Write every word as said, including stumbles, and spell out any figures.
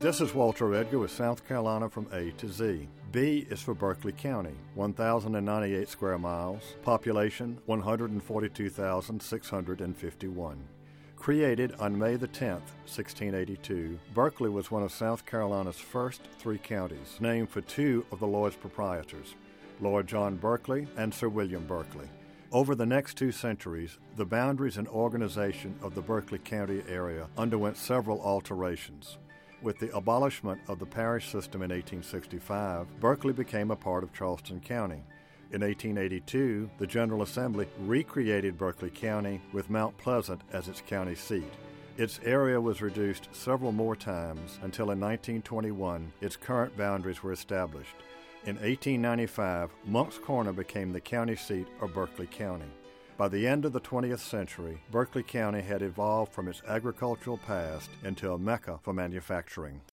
This is Walter Edgar with South Carolina from A to Z. B is for Berkeley County, one thousand ninety-eight square miles, population one hundred forty-two thousand six hundred fifty-one. Created on May the tenth, sixteen eighty-two, Berkeley was one of South Carolina's first three counties, named for two of the Lord's proprietors, Lord John Berkeley and Sir William Berkeley. Over the next two centuries, the boundaries and organization of the Berkeley County area underwent several alterations. With the abolishment of the parish system in eighteen sixty-five, Berkeley became a part of Charleston County. In eighteen eighty-two, the General Assembly recreated Berkeley County with Mount Pleasant as its county seat. Its area was reduced several more times until in nineteen twenty-one its current boundaries were established. In eighteen ninety-five, Moncks Corner became the county seat of Berkeley County. By the end of the twentieth century, Berkeley County had evolved from its agricultural past into a mecca for manufacturing.